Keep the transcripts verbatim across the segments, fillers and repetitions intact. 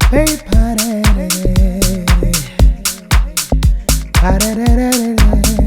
Very party. Party.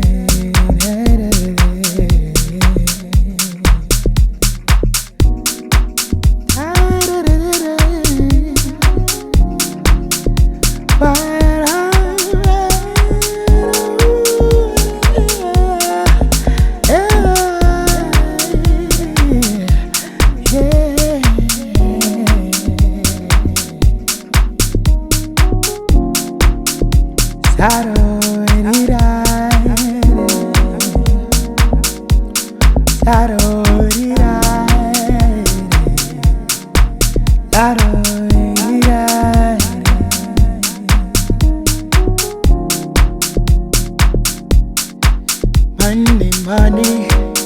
Monday morning,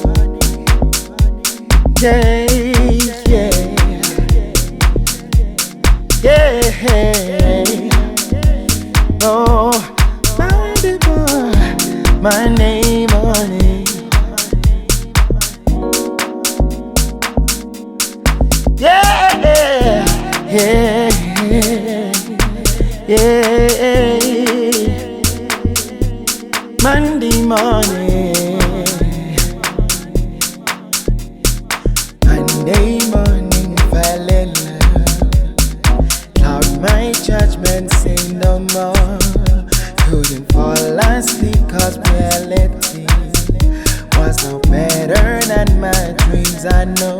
yeah, yeah, yeah. Oh, Monday boy, Monday morning, yeah, yeah, yeah. Monday morning. Monday morning, fell in love. Cloud my judgment, say no more. Couldn't fall asleep cause reality was no better than my dreams, I know.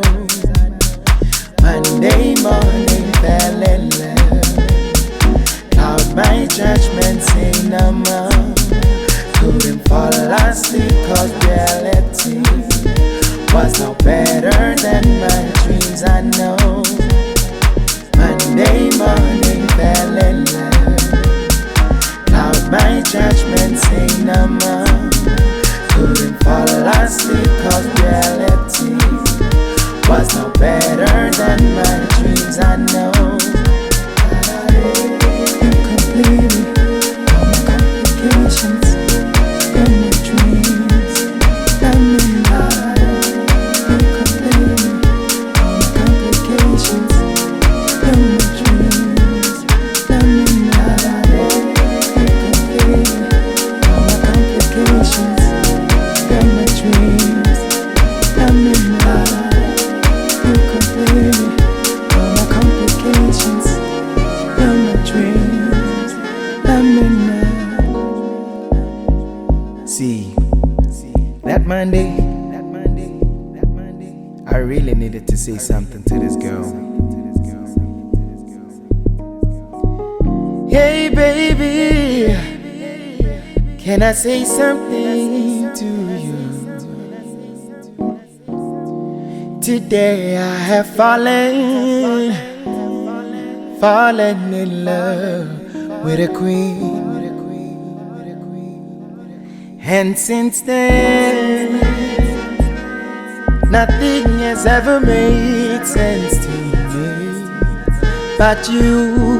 Monday morning, fell in love. Cloud my judgment, say no more. Couldn't fall asleep cause reality was no better than my dreams, I know. Monday morning, fell in love. Cloud my judgment, say no more. Couldn't fall asleep cause reality was no better than my dreams, I know. Completely, all my complications, and my dreams, I'm in love. See, that Monday, that Monday, that Monday, I really needed to say something to this girl. Hey baby, can I say something to you? Today I have fallen, fallen in love with a queen. And since then, nothing has ever made sense to me but you.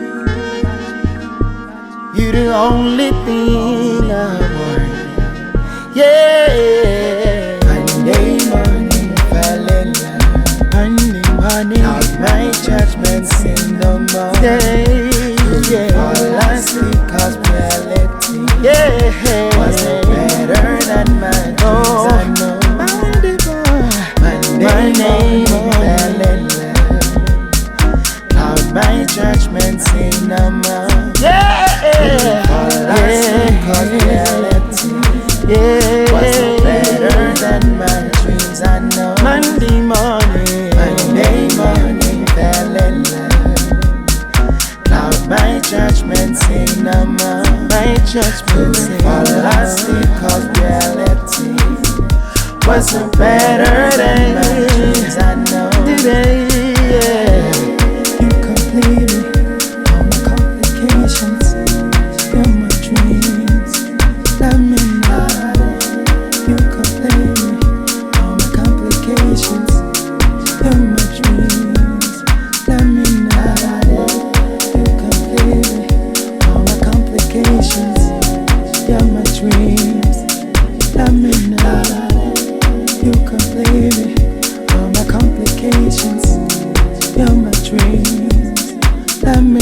You're the only thing I want. Yeah. Monday morning, fell in love. Monday morning, out my judgment, sin no more. Stay, yeah. All I sleep cause reality, yeah, was no better than my dreams, oh, I know. Monday boy, Monday morning, fell in love. Out my judgment, sin no more. Yeah. All I sleep cause reality, yeah, was no better than my dreams, I know. Monday morning, Monday morning, fell in love. Cloud my judgment, say no more. My judgment, say all I sleep cause reality was no better than my dreams, I know. Today, yeah, you complete it, all my complications, you're my dreams, let me know. You complete it, all my complications, you're my dreams, let me know. You complete it, all my complications, you're my dreams, let me know. You complete it, all my complications, you're my dreams, let me